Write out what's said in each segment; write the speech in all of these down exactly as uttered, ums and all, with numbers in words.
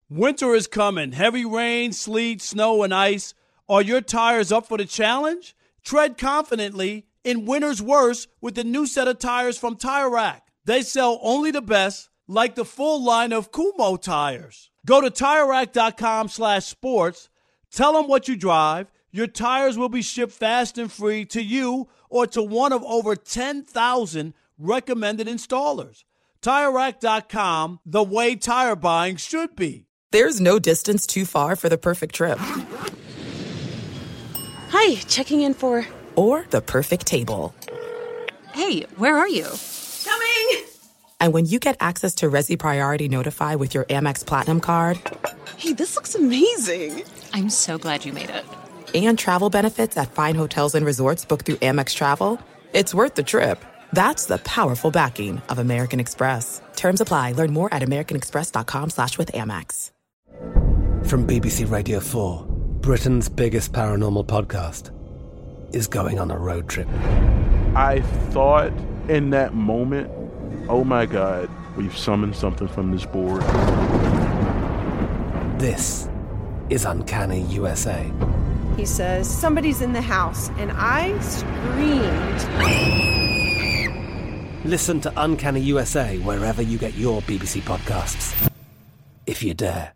Winter is coming. Heavy rain, sleet, snow, and ice. Are your tires up for the challenge? Tread confidently in winter's worst with the new set of tires from Tire Rack. They sell only the best, like the full line of Kumho tires. Go to TireRack.com slash sports. Tell them what you drive. Your tires will be shipped fast and free to you or to one of over ten thousand recommended installers. Tire Rack dot com, the way tire buying should be. There's no distance too far for the perfect trip. Hi, checking in for... Or the perfect table. Hey, where are you? Coming! And when you get access to Resi Priority Notify with your Amex Platinum card... Hey, this looks amazing. I'm so glad you made it. And travel benefits at fine hotels and resorts booked through Amex Travel, it's worth the trip. That's the powerful backing of American Express. Terms apply. Learn more at americanexpress.com slash with Amex. From B B C Radio four, Britain's biggest paranormal podcast is going on a road trip. I thought in that moment, oh my God, we've summoned something from this board. This is Uncanny U S A. He says, somebody's in the house, and I screamed. Listen to Uncanny U S A wherever you get your B B C podcasts, if you dare.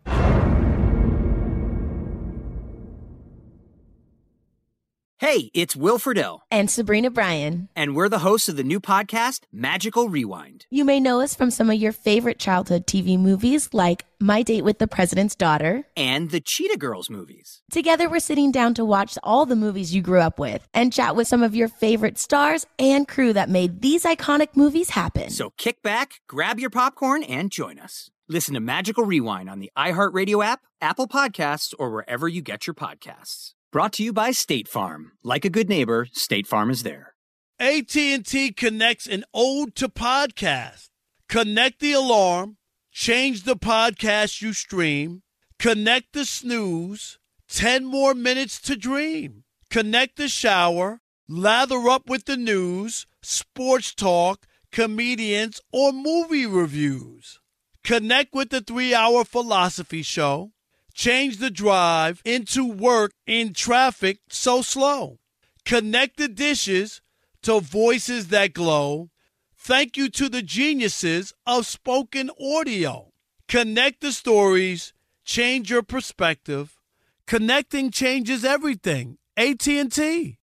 Hey, it's Will Friedle. And Sabrina Bryan. And we're the hosts of the new podcast, Magical Rewind. You may know us from some of your favorite childhood T V movies like My Date with the President's Daughter. And the Cheetah Girls movies. Together, we're sitting down to watch all the movies you grew up with and chat with some of your favorite stars and crew that made these iconic movies happen. So kick back, grab your popcorn, and join us. Listen to Magical Rewind on the iHeartRadio app, Apple Podcasts, or wherever you get your podcasts. Brought to you by State Farm. Like a good neighbor, State Farm is there. A T and T connects an ode to podcast. Connect the alarm. Change the podcast you stream. Connect the snooze. Ten more minutes to dream. Connect the shower. Lather up with the news, sports talk, comedians, or movie reviews. Connect with the three-hour philosophy show. Change the drive into work in traffic so slow. Connect the dishes to voices that glow. Thank you to the geniuses of spoken audio. Connect the stories. Change your perspective. Connecting changes everything. A T and T.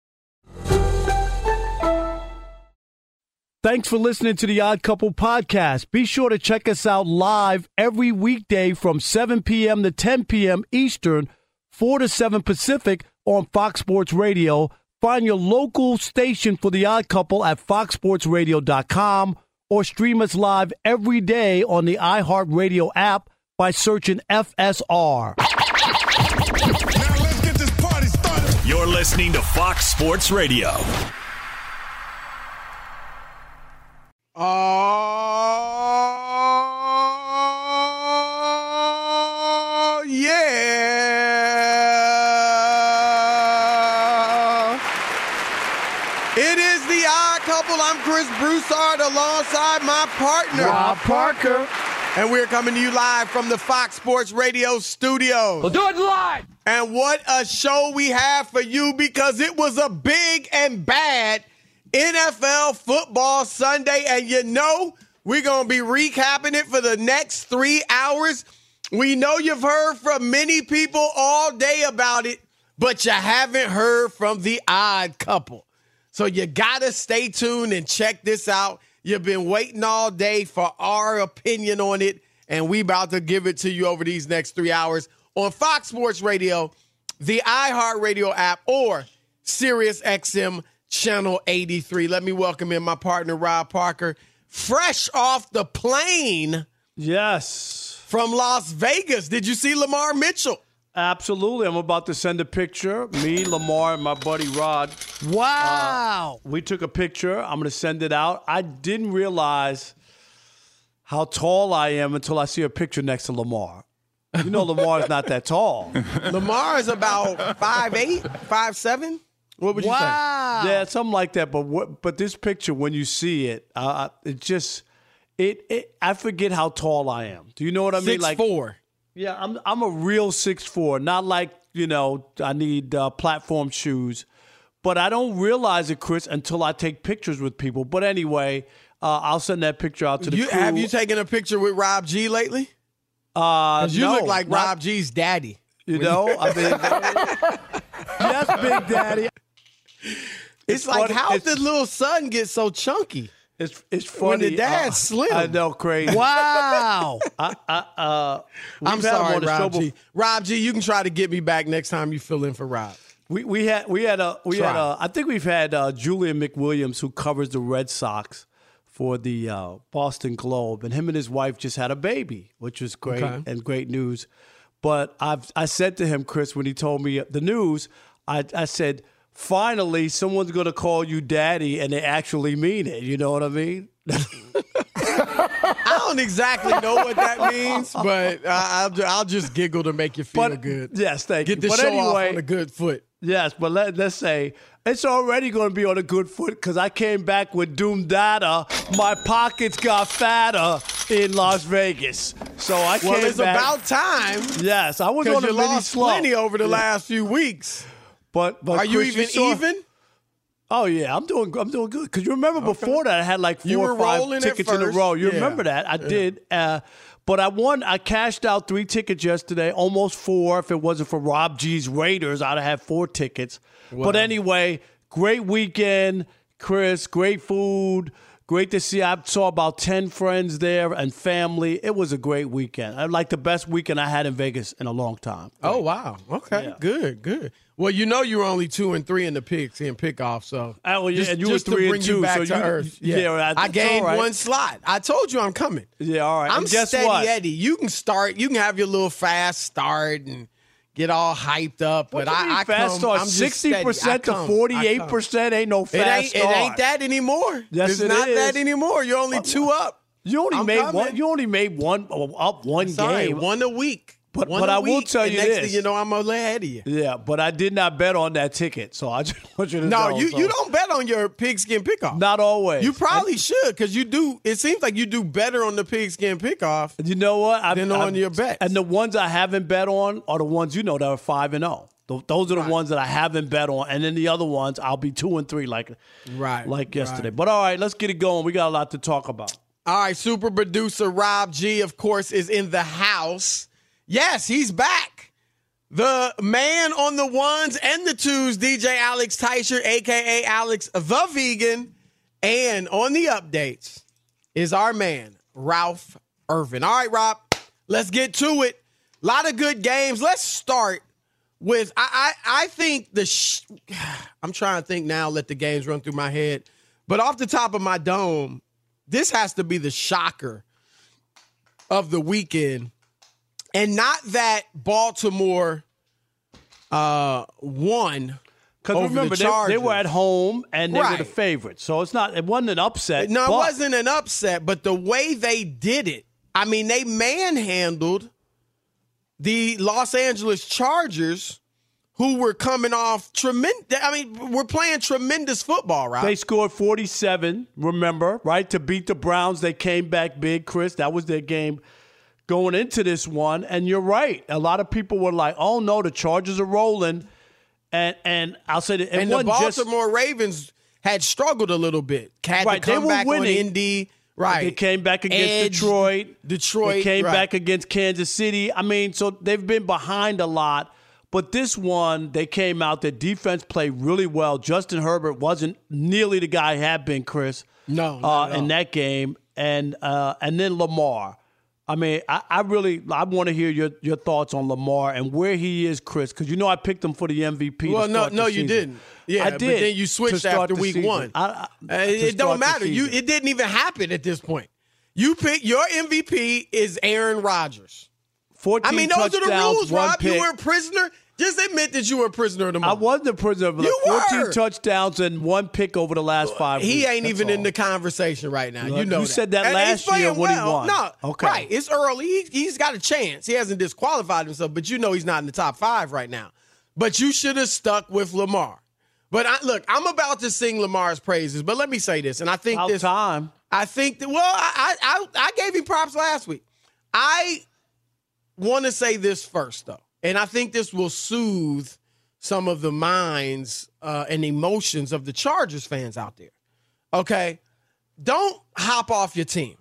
Thanks for listening to the Odd Couple podcast. Be sure to check us out live every weekday from seven p.m. to ten p.m. Eastern, four to seven Pacific on Fox Sports Radio. Find your local station for the Odd Couple at fox sports radio dot com or stream us live every day on the iHeartRadio app by searching F S R. Now let's get this party started. You're listening to Fox Sports Radio. Oh, yeah. It is the Odd Couple. I'm Chris Broussard alongside my partner, Rob Parker. And we're coming to you live from the Fox Sports Radio studios. We'll do it live. And what a show we have for you, because it was a big and bad N F L football Sunday, and you know we're going to be recapping it for the next three hours. We know you've heard from many people all day about it, but you haven't heard from the Odd Couple. So you got to stay tuned and check this out. You've been waiting all day for our opinion on it, and we about to give it to you over these next three hours on Fox Sports Radio, the iHeartRadio app, or Sirius X M Channel eighty-three. Let me welcome in my partner, Rob Parker, fresh off the plane. Yes. From Las Vegas. Did you see Lamar Mitchell? Absolutely. I'm about to send a picture. Me, Lamar, and my buddy Rod. Wow. Uh, we took a picture. I'm going to send it out. I didn't realize how tall I am until I see a picture next to Lamar. You know Lamar's not that tall. Lamar is about five eight, five seven. What would you wow. say? Yeah, something like that. But what, but this picture, when you see it, uh, it just it, it. I forget how tall I am. Do you know what I mean? Six Like four. Yeah, I'm I'm a real six foot four, not like, you know, I need uh, platform shoes. But I don't realize it, Chris, until I take pictures with people. But anyway, uh, I'll send that picture out to the you, crew. Have you taken a picture with Rob G lately? Uh, you no, look like not, Rob G's daddy. You know, I mean, yes, Big Daddy. It's, it's like, funny. how it's, did the little son get so chunky? It's it's funny. When the dad's uh, slim. I know, crazy. Wow. I, I, uh, I'm sorry, Rob G. Rob G, you can try to get me back next time you fill in for Rob. We we had we had a we Try. had a I think we've had uh, Julian McWilliams, who covers the Red Sox for the uh, Boston Globe, and him and his wife just had a baby, which was great Okay. and great news. But I've I said to him, Chris, when he told me the news, I I said, finally someone's going to call you daddy, and they actually mean it. You know what I mean? I don't exactly know what that means, but I, I'll, I'll just giggle to make you feel But, good. Yes, thank Get you. the But show anyway, off on a good foot. Yes, but let, let's say it's already going to be on a good foot because I came back with Doom Data. My pockets got fatter in Las Vegas. So I came Well, it's back. about time. Yes, I was on Because a you mini lost slump. plenty over the Yeah. last few weeks. But, but Are you Chris, even saw- even? Oh yeah, I'm doing I'm doing good. Because you remember before that I had like four You or were five rolling at tickets in a first. row. You Yeah. remember that? I Yeah. did. Uh, but I won. I cashed out three tickets yesterday, almost four. If it wasn't for Rob G's Raiders, I'd have had four tickets. Wow. But anyway, great weekend, Chris. Great food. Great to see. I saw about ten friends there and family. It was a great weekend. I like the best weekend I had in Vegas in a long time. Oh, wow. Okay, Yeah. good, good. Well, you know you were only two and three in the picks and pickoff, so Oh, well, yeah, just, and you were just three to and bring two, you back so to you- earth. yeah, Yeah, right, I that's gained all right. one slot. I told you I'm coming. Yeah, all right. I'm And guess steady what? Eddie. You can start. You can have your little fast start and get all hyped up. What but you I, mean I fast come, start? I'm just Sixty steady. I percent to come. I forty-eight come. percent ain't no It fast ain't. start. It ain't that anymore. Yes, it's it not is. that anymore. You're only two up. You only I'm made coming. one. You only made one up one Sorry, game. one a week. But one but a I will week, tell and you next this. thing you know, I'm a little ahead of you. Yeah, but I did not bet on that ticket, so I just want you to No, know. you, so. you don't bet on your pigskin pickoff. Not always. You probably should because you do. It seems like you do better on the pigskin pickoff. You know what? I, than on your bets. And the ones I haven't bet on are the ones you know that are five and zero. Those are the Right. ones that I haven't bet on, and then the other ones I'll be two and three, like Right, like yesterday. right. But all right, let's get it going. We got a lot to talk about. All right, super producer Rob G, of course, is in the house. Yes, he's back. The man on the ones and the twos, D J Alex Teicher, a k a. Alex the Vegan. And on the updates is our man, Ralph Irvin. All right, Rob, let's get to it. A lot of good games. Let's start with, I I, I think the, sh- I'm trying to think now, let the games run through my head. But off the top of my dome, this has to be the shocker of the weekend. And not that Baltimore uh, won Because over remember, the they, Chargers. they were at home and they were Right. the favorites, so it's not. It wasn't an upset. No, it but wasn't an upset, but the way they did it, I mean, they manhandled the Los Angeles Chargers, who were coming off tremendous. I mean, we're playing tremendous football, right? They scored forty-seven. Remember, right, to beat the Browns. They came back big, Chris. That was their game going into this one. And you're right. A lot of people were like, "Oh no, the Chargers are rolling." And and I'll say that it and the wasn't just Baltimore Ravens had struggled a little bit. Had Right, to they come were back winning. on Indy. Right. They came back against Edge, Detroit. Detroit. They came right. back against Kansas City. I mean, so they've been behind a lot. But this one, they came out. Their defense played really well. Justin Herbert wasn't nearly the guy he had been, Chris. No, not uh, at in all. that game, and uh, and then Lamar. I mean, I, I really I want to hear your, your thoughts on Lamar and where he is, Chris, because you know I picked him for the M V P. Well, to no, start no, the you season. didn't. Yeah, I but did then you to switched start after the week season. one. I, I, Uh, to it start don't the matter. You season. it didn't even happen at this point. You pick your M V P is Aaron Rodgers. fourteen I mean, those are the touchdowns, rules, one Rob. pick. You were a prisoner. Just admit that you were a prisoner of the I moment. wasn't a prisoner of You fourteen were. touchdowns and one pick over the last five He weeks. ain't That's even all. in the conversation right now. Look, You know you that. said that And last he's year playing when he well. won. No, Okay. right. It's early. He, he's got a chance. He hasn't disqualified himself, but you know he's not in the top five right now. But you should have stuck with Lamar. But I, look, I'm about to sing Lamar's praises. But let me say this, and I think About this time. I think that. Well, I, I I I gave him props last week. I want to say this first, though, and I think this will soothe some of the minds uh, and emotions of the Chargers fans out there. Okay? Don't hop off your team.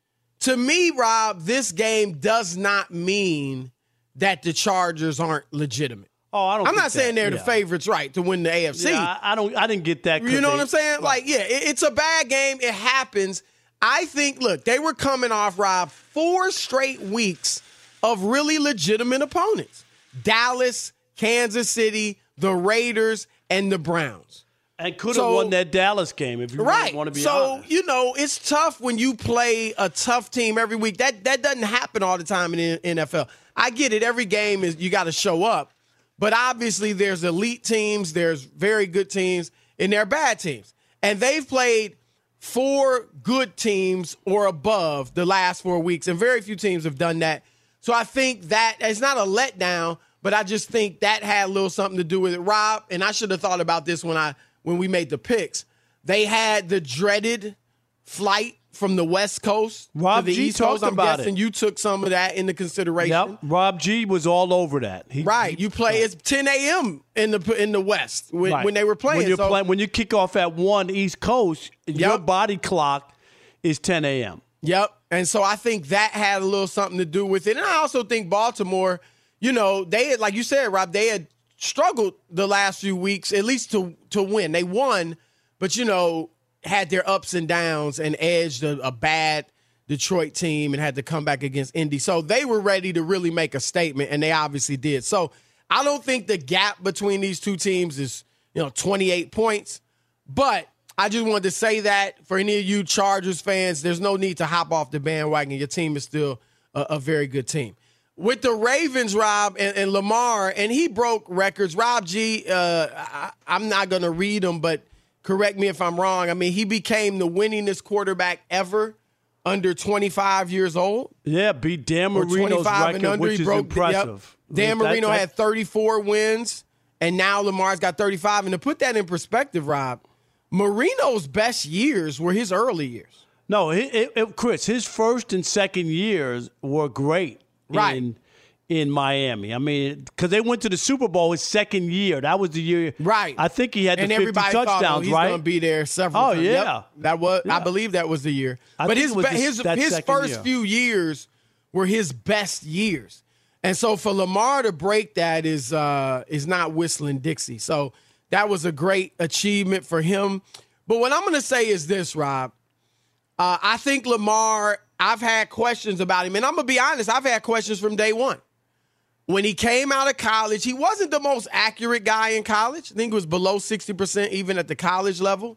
To me, Rob, this game does not mean that the Chargers aren't legitimate. Oh, I don't. I'm not that. saying they're yeah. the favorites, right, to win the A F C. Yeah, I, I don't. I didn't get that. You know they, what I'm saying? Right. Like, yeah, it, it's a bad game. It happens. I think. Look, they were coming off, Rob, four straight weeks of really legitimate opponents: Dallas, Kansas City, the Raiders, and the Browns. And could have so, won that Dallas game if you right. really want to be so, honest. So, you know, it's tough when you play a tough team every week. That that doesn't happen all the time in the N F L. I get it. Every game is you got to show up. But obviously there's elite teams, there's very good teams, and there are bad teams. And they've played four good teams or above the last four weeks, and very few teams have done that. So I think that it's not a letdown, but I just think that had a little something to do with it. Rob, and I should have thought about this when I when we made the picks. They had the dreaded flight from the West Coast Rob to the G East Coast. I'm about guessing it. you took some of that into consideration. Yep. Rob G was all over that. He, right. He, you play it's ten a.m. in the in the West when, right. when they were playing. When, you're so, play, when you kick off at one East Coast, yep. your body clock is ten a.m. Yep. And so I think that had a little something to do with it. And I also think Baltimore, you know, they had, like you said, Rob, they had struggled the last few weeks, at least to to win. They won, but, you know, had their ups and downs and edged a, a bad Detroit team and had to come back against Indy. So they were ready to really make a statement, and they obviously did. So I don't think the gap between these two teams is, you know, twenty-eight points. But I just wanted to say that for any of you Chargers fans, there's no need to hop off the bandwagon. Your team is still a, a very good team. With the Ravens, Rob, and, and Lamar, and he broke records. Rob G, uh, I, I'm not going to read them, but correct me if I'm wrong. I mean, he became the winningest quarterback ever under twenty-five years old. Yeah, beat Dan Marino's record, under, which is broke, impressive. Yep. Dan that, Marino that, had thirty-four wins, and now Lamar's got thirty-five. And to put that in perspective, Rob, Marino's best years were his early years. No, it, it, it, Chris, his first and second years were great. Right. In, in Miami. I mean, because they went to the Super Bowl his second year. That was the year. Right. I think he had the and fifty everybody touchdowns, thought, oh, he's right? going to be there several oh, times. yeah. Yep. That was, yeah. I believe that was the year. I but his the, his, his first year. few years were his best years. And so for Lamar to break that is uh, is not whistling Dixie. So that was a great achievement for him. But what I'm going to say is this, Rob. Uh, I think Lamar, I've had questions about him. And I'm going to be honest, I've had questions from day one. When he came out of college, he wasn't the most accurate guy in college. I think it was below sixty percent even at the college level.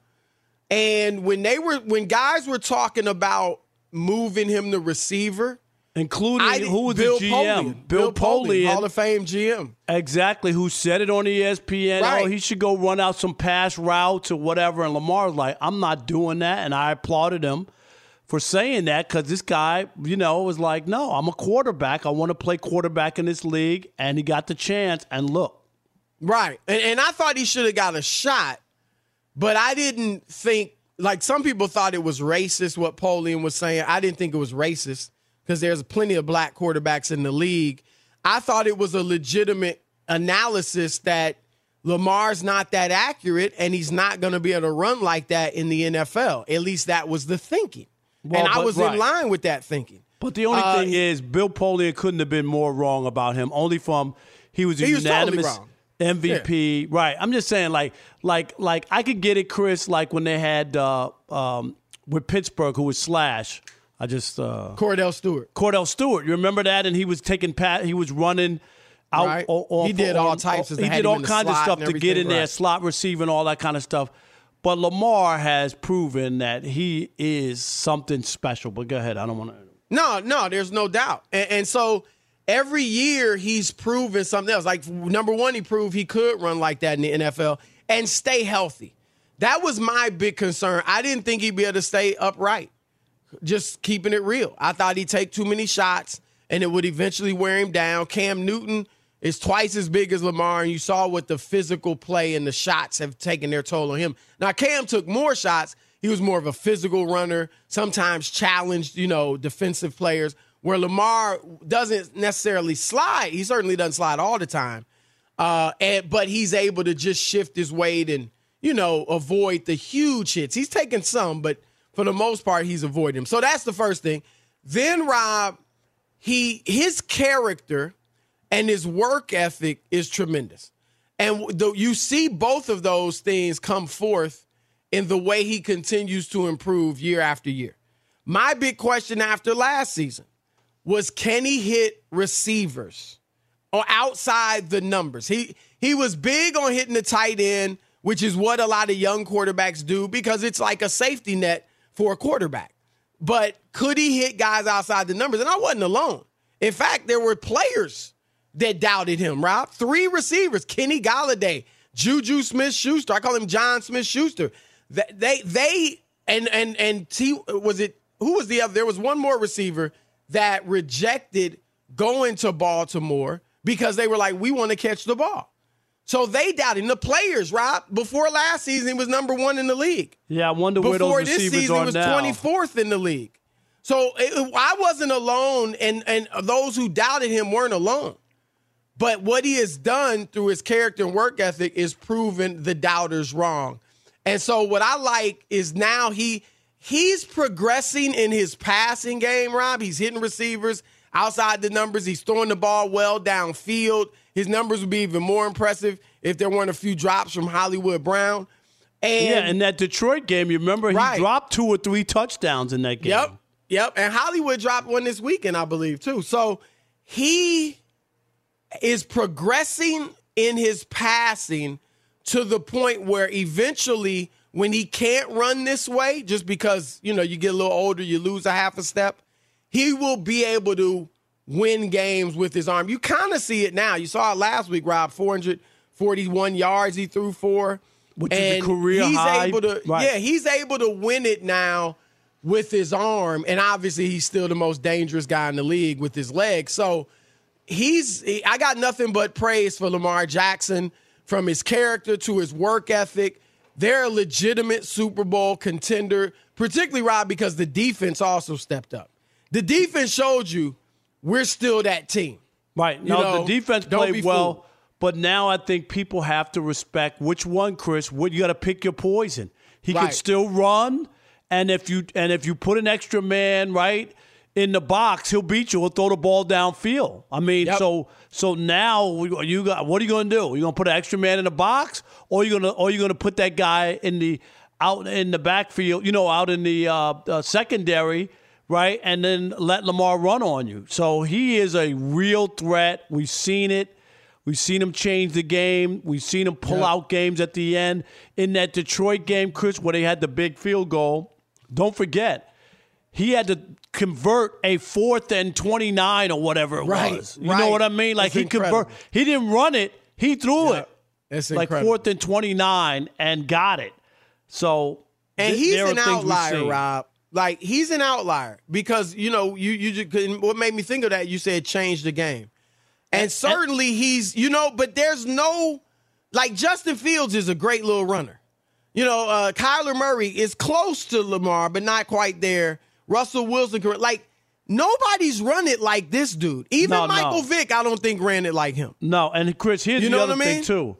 And when they were when guys were talking about moving him to receiver, including I, who was Bill the G M? Polian. Bill, Bill Polian, Polian, Hall of Fame G M. Exactly, who said it on E S P N. Right. Oh, he should go run out some pass routes or whatever. And Lamar was like, I'm not doing that. And I applauded him for saying that because this guy, you know, was like, no, I'm a quarterback. I want to play quarterback in this league. And he got the chance. And look. Right. And, and I thought he should have got a shot, but I didn't think, like some people thought it was racist what Polian was saying. I didn't think it was racist because there's plenty of black quarterbacks in the league. I thought it was a legitimate analysis that Lamar's not that accurate and he's not going to be able to run like that in the N F L. At least that was the thinking. Well, and I but, was right. in line with that thinking. But the only uh, thing is, Bill Polian couldn't have been more wrong about him. Only from he was a he was unanimous totally wrong. M V P. Yeah. Right. I'm just saying, like, like, like I could get it, Chris, like when they had uh, um, with Pittsburgh, who was Slash. I just uh, Cordell Stewart. Cordell Stewart. You remember that? And he was taking pat. He was running out. Right. O- off, he did all on, types of He stuff. did all kinds of stuff to get in right. there, slot receiver and all that kind of stuff. But Lamar has proven that he is something special. But go ahead. I don't want to. No, no, there's no doubt. And, and so every year he's proven something else. Like, number one, he proved he could run like that in the N F L and stay healthy. That was my big concern. I didn't think he'd be able to stay upright. Just keeping it real. I thought he'd take too many shots and it would eventually wear him down. Cam Newton is twice as big as Lamar, and you saw what the physical play and the shots have taken their toll on him. Now, Cam took more shots. He was more of a physical runner, sometimes challenged, you know, defensive players, where Lamar doesn't necessarily slide. He certainly doesn't slide all the time. Uh, and but he's able to just shift his weight and, you know, avoid the huge hits. He's taken some, but for the most part, he's avoiding them. So that's the first thing. Then, Rob, he his character and his work ethic is tremendous. And the, you see both of those things come forth in the way he continues to improve year after year. My big question after last season was, can he hit receivers or outside the numbers? He he was big on hitting the tight end, which is what a lot of young quarterbacks do because it's like a safety net for a quarterback. But could he hit guys outside the numbers? And I wasn't alone. In fact, there were players that doubted him, Rob. Three receivers, Kenny Golladay, Juju Smith-Schuster. I call him John Smith-Schuster. They, they, they and, and, and T, was it, who was the other? There was one more receiver that rejected going to Baltimore because they were like, we want to catch the ball. So they doubted him. The players, Rob, before last season, he was number one in the league. Yeah, I wonder where before those receivers this season, are he was now. twenty-fourth in the league. So it, I wasn't alone, and, and those who doubted him weren't alone. But what he has done through his character and work ethic is proven the doubters wrong. And so what I like is now he he's progressing in his passing game, Rob. He's hitting receivers outside the numbers. He's throwing the ball well downfield. His numbers would be even more impressive if there weren't a few drops from Hollywood Brown. And yeah, in that Detroit game, you remember he right. dropped two or three touchdowns in that game. Yep, yep. And Hollywood dropped one this weekend, I believe, too. So he is progressing in his passing to the point where eventually when he can't run this way, just because, you know, you get a little older, you lose a half a step, he will be able to win games with his arm. You kind of see it now. You saw it last week, Rob, four hundred forty-one yards he threw for. Which and is a career he's high. Able to, right. Yeah, he's able to win it now with his arm. And obviously he's still the most dangerous guy in the league with his legs. So he's – I got nothing but praise for Lamar Jackson, from his character to his work ethic. They're a legitimate Super Bowl contender, particularly, Rob, because the defense also stepped up. The defense showed you we're still that team. Right. You No, know, the defense don't played be well, fooled. but now I think people have to respect which one, Chris. What you got to pick your poison. He Right. can still run, and if you and if you put an extra man right in the box, he'll beat you. He'll throw the ball downfield. I mean, Yep. so so now you got what are you going to do? You going to put an extra man in the box, or you going to or you going to put that guy in the out in the backfield? You know, out in the uh, uh, secondary. Right, and then let Lamar run on you. So he is a real threat. We've seen it. We've seen him change the game. We've seen him pull yep. out games at the end. In that Detroit game, Chris, where they had the big field goal, don't forget, he had to convert a fourth and twenty-nine or whatever it right, was. You right. know what I mean? Like That's he incredible. convert. He didn't run it. He threw Yep. it. That's like incredible. fourth and twenty-nine and got it. So And th- he's there an are things we've outlier, seen. Rob. Like, he's an outlier because, you know, you you just, what made me think of that, you said change the game. And certainly he's, you know, but there's no, like, Justin Fields is a great little runner. You know, uh, Kyler Murray is close to Lamar, but not quite there. Russell Wilson, like, nobody's run it like this dude. Even No, Michael no. Vick, I don't think ran it like him. No, and Chris, here's You the know other what I thing mean? too.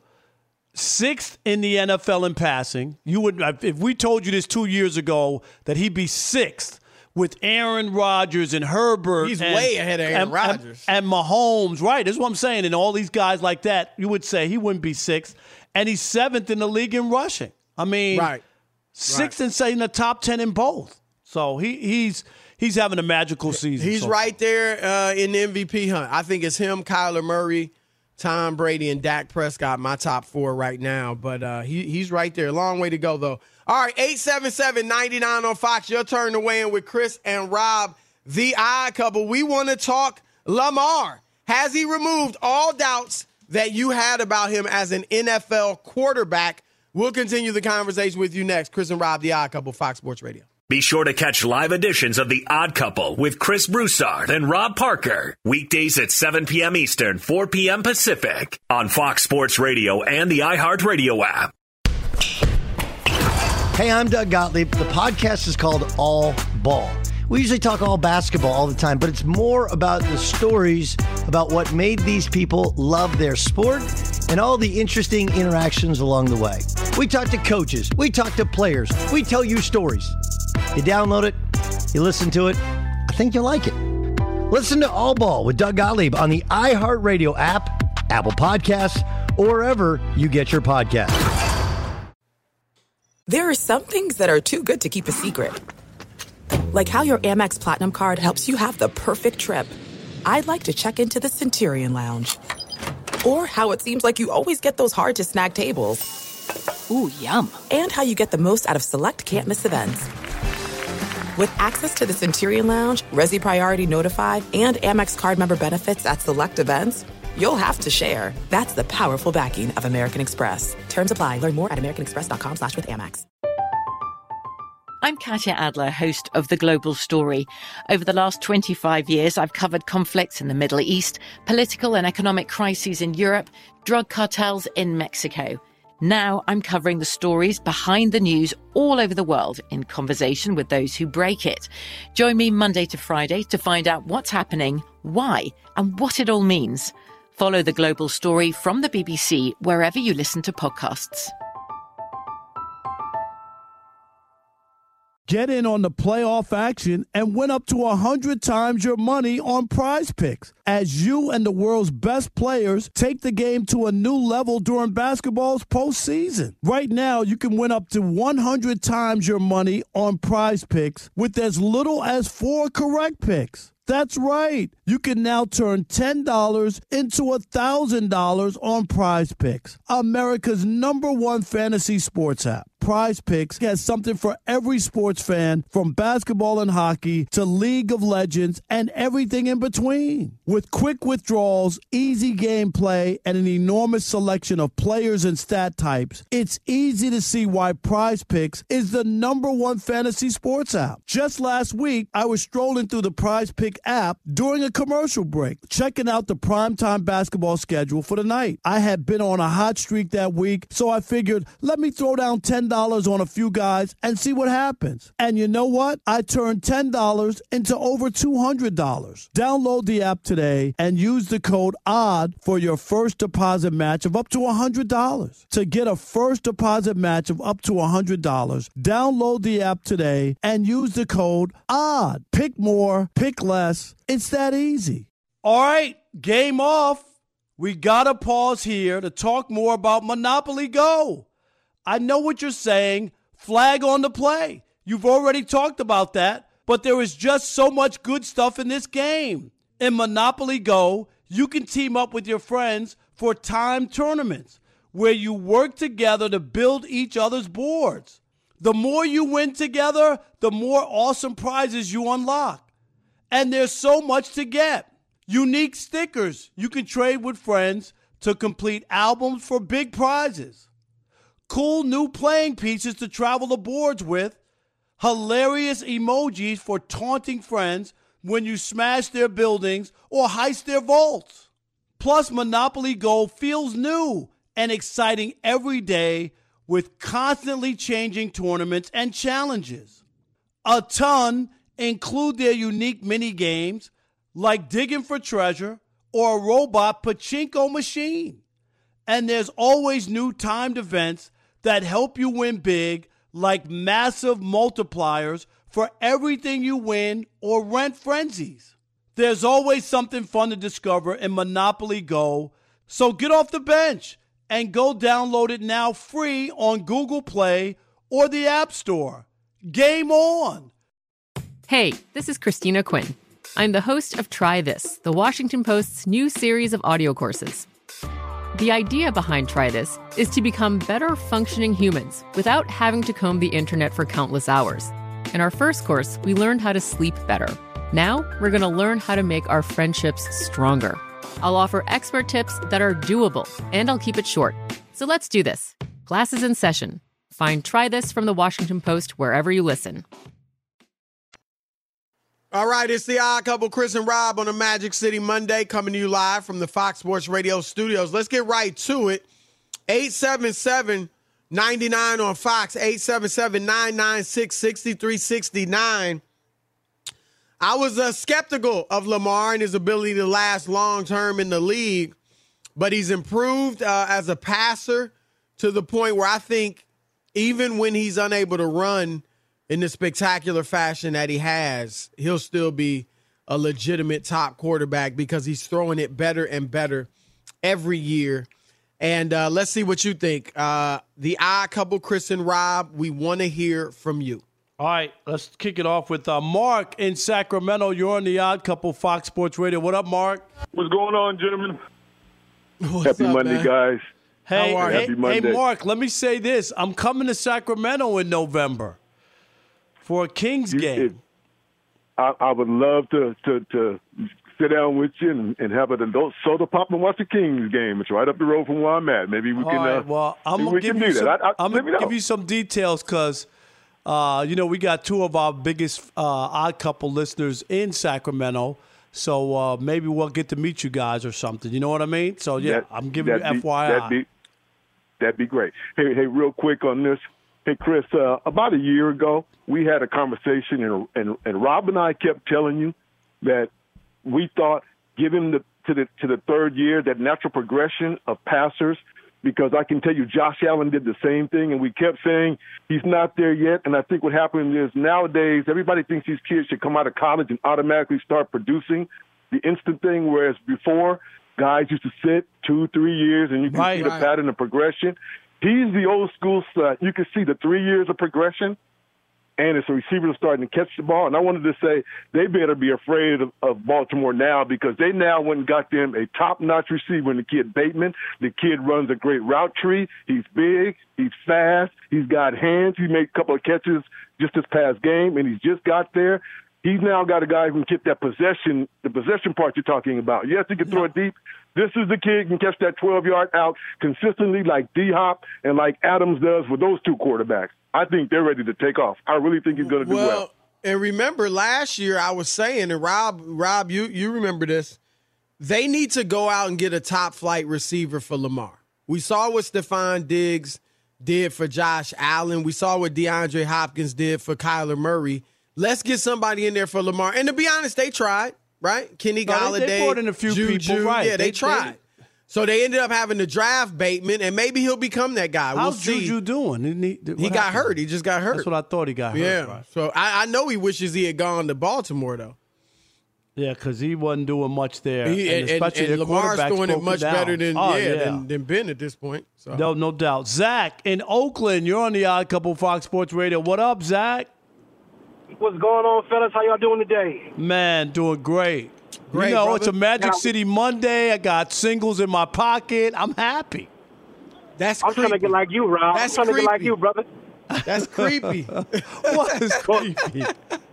Sixth in the N F L in passing. You would if we told you this two years ago that he'd be sixth with Aaron Rodgers and Herbert. He's and, way ahead of Aaron and, Rodgers. and, and Mahomes. Right, that's what I'm saying. And all these guys like that, you would say he wouldn't be sixth. And he's seventh in the league in rushing. I mean, Right. sixth and say in the top ten in both. So he he's he's having a magical season. He's so right there uh, in the M V P hunt. I think it's him, Kyler Murray, Tom Brady, and Dak Prescott, my top four right now. But uh, he, he's right there. Long way to go, though. All right, eight seven seven, nine nine on Fox. Your turn to weigh in with Chris and Rob, the odd couple. We want to talk Lamar. Has he removed all doubts that you had about him as an N F L quarterback? We'll continue the conversation with you next. Chris and Rob, the odd couple, Fox Sports Radio. Be sure to catch live editions of The Odd Couple with Chris Broussard and Rob Parker. Weekdays at seven p.m. Eastern, four p.m. Pacific on Fox Sports Radio and the iHeartRadio app. Hey, I'm Doug Gottlieb. The podcast is called All Ball. We usually talk all basketball all the time, but it's more about the stories about what made these people love their sport and all the interesting interactions along the way. We talk to coaches. We talk to players. We tell you stories. You download it. You listen to it. I think you'll like it. Listen to All Ball with Doug Gottlieb on the iHeartRadio app, Apple Podcasts, or wherever you get your podcasts. There are some things that are too good to keep a secret. Like how your Amex Platinum card helps you have the perfect trip. I'd like to check into the Centurion Lounge. Or how it seems like you always get those hard-to-snag tables. Ooh, yum. And how you get the most out of select can't-miss events. With access to the Centurion Lounge, Resi Priority Notified, and Amex card member benefits at select events, you'll have to share. That's the powerful backing of American Express. Terms apply. Learn more at americanexpress.com slash with Amex. I'm Katya Adler, host of The Global Story. Over the last twenty-five years, I've covered conflicts in the Middle East, political and economic crises in Europe, drug cartels in Mexico. Now I'm covering the stories behind the news all over the world in conversation with those who break it. Join me Monday to Friday to find out what's happening, why, and what it all means. Follow The Global Story from the B B C wherever you listen to podcasts. Get in on the playoff action and win up to one hundred times your money on Prize Picks as you and the world's best players take the game to a new level during basketball's postseason. Right now, you can win up to one hundred times your money on Prize Picks with as little as four correct picks. That's right. You can now turn ten dollars into one thousand dollars on Prize Picks, America's number one fantasy sports app. Prize Picks has something for every sports fan, from basketball and hockey to League of Legends and everything in between. With quick withdrawals, easy gameplay, and an enormous selection of players and stat types, it's easy to see why Prize Picks is the number one fantasy sports app. Just last week, I was strolling through the Prize Pick app during a commercial break, checking out the primetime basketball schedule for the night. I had been on a hot streak that week, so I figured, let me throw down ten dollars on a few guys and see what happens. And you know what? I turned ten dollars into over two hundred dollars. Download the app today and use the code O D D for your first deposit match of up to one hundred dollars. To get a first deposit match of up to one hundred dollars, download the app today and use the code O D D. Pick more, pick less. It's that easy. All right, game off. We got to pause here to talk more about Monopoly Go. I know what you're saying. Flag on the play. You've already talked about that, but there is just so much good stuff in this game. In Monopoly Go, you can team up with your friends for timed tournaments where you work together to build each other's boards. The more you win together, the more awesome prizes you unlock. And there's so much to get. Unique stickers you can trade with friends to complete albums for big prizes. Cool new playing pieces to travel the boards with. Hilarious emojis for taunting friends when you smash their buildings or heist their vaults. Plus, Monopoly Go feels new and exciting every day with constantly changing tournaments and challenges. A ton include their unique mini games like digging for treasure or a robot pachinko machine. And there's always new timed events that help you win big, like massive multipliers for everything you win or rent frenzies. There's always something fun to discover in Monopoly Go, so get off the bench and go download it now free on Google Play or the App Store. Game on! Hey, this is Christina Quinn. I'm the host of Try This, the Washington Post's new series of audio courses. The idea behind Try This is to become better functioning humans without having to comb the internet for countless hours. In our first course, we learned how to sleep better. Now, we're going to learn how to make our friendships stronger. I'll offer expert tips that are doable, and I'll keep it short. So let's do this. Class is in session. Find Try This from the Washington Post wherever you listen. All right, it's the Odd Couple, Chris and Rob on a Magic City Monday, coming to you live from the Fox Sports Radio studios. Let's get right to it. eight seven seven, nine nine on Fox, eight seven seven, nine nine six, six three six nine. I was uh, skeptical of Lamar and his ability to last long-term in the league, but he's improved uh, as a passer to the point where I think even when he's unable to run in the spectacular fashion that he has, he'll still be a legitimate top quarterback because he's throwing it better and better every year. And uh, let's see what you think. Uh, the Odd Couple, Chris and Rob, we want to hear from you. All right, let's kick it off with uh, Mark in Sacramento. You're on the Odd Couple, Fox Sports Radio. What up, Mark? What's going on, gentlemen? What's Happy up, Monday, man? guys. Hey, How are hey, Happy Monday. hey, Mark, let me say this. I'm coming to Sacramento in November for a Kings You- game. it- I, I would love to, to, to sit down with you and, and have an adult soda pop and watch the Kings game. It's right up the road from where I'm at. Maybe we All can. right, uh, well, I'm maybe gonna we give can you do some. that. I, I, I'm let me gonna know. give you some details because, uh, you know, we got two of our biggest uh, Odd Couple listeners in Sacramento, so uh, maybe we'll get to meet you guys or something. You know what I mean? So yeah, That- I'm giving you that'd be- F Y I. That'd be, that'd be great. Hey, hey, real quick on this. Hey, Chris, uh, about a year ago, we had a conversation, and, and, and Rob and I kept telling you that we thought, give him the, to the to the third year, that natural progression of passers, because I can tell you Josh Allen did the same thing, and we kept saying he's not there yet. And I think what happened is nowadays everybody thinks these kids should come out of college and automatically start producing the instant thing, whereas before guys used to sit two, three years, and you can Right, see the right. pattern of progression. He's the old school son. You can see the three years of progression, and it's a receiver starting to catch the ball. And I wanted to say they better be afraid of, of Baltimore now, because they now went and got them a top-notch receiver in the kid Bateman. The kid runs a great route tree. He's big. He's fast. He's got hands. He made a couple of catches just this past game, and he's just got there. He's now got a guy who can get that possession, the possession part you're talking about. Yes, he can throw it deep. This is the kid who can catch that twelve-yard out consistently like D-Hop and like Adams does with those two quarterbacks. I think they're ready to take off. I really think he's going to do well. Well, and remember last year I was saying, and Rob, Rob, you you remember this, they need to go out and get a top-flight receiver for Lamar. We saw what Stephon Diggs did for Josh Allen. We saw what DeAndre Hopkins did for Kyler Murray. Let's get somebody in there for Lamar. And to be honest, they tried, right? Kenny No, Galladay, they- they brought in a few Juju. people, right. Yeah, they, They- tried. they- So they ended up having to draft Bateman, and maybe he'll become that guy. We'll How's see. Juju doing? Didn't he what He got happened? hurt. He just got hurt. That's what I thought he got hurt. Yeah. Right. So I, I know he wishes he had gone to Baltimore, though. Yeah, because he wasn't doing much there. He, and, and, especially and the Lamar's quarterback's doing it broken much down. better than Oh, yeah, Than, than Ben at this point. So. No, no doubt. Zach in Oakland, you're on the Odd Couple Fox Sports Radio. What up, Zach? What's going on, fellas? How y'all doing today? Man, doing great. Great, you know, brother. it's a Magic Now- City Monday. I got singles in my pocket. I'm happy. That's I'm creepy. trying to get like you, Rob. That's I'm trying to get like creepy. you, brother. That's creepy. What is creepy?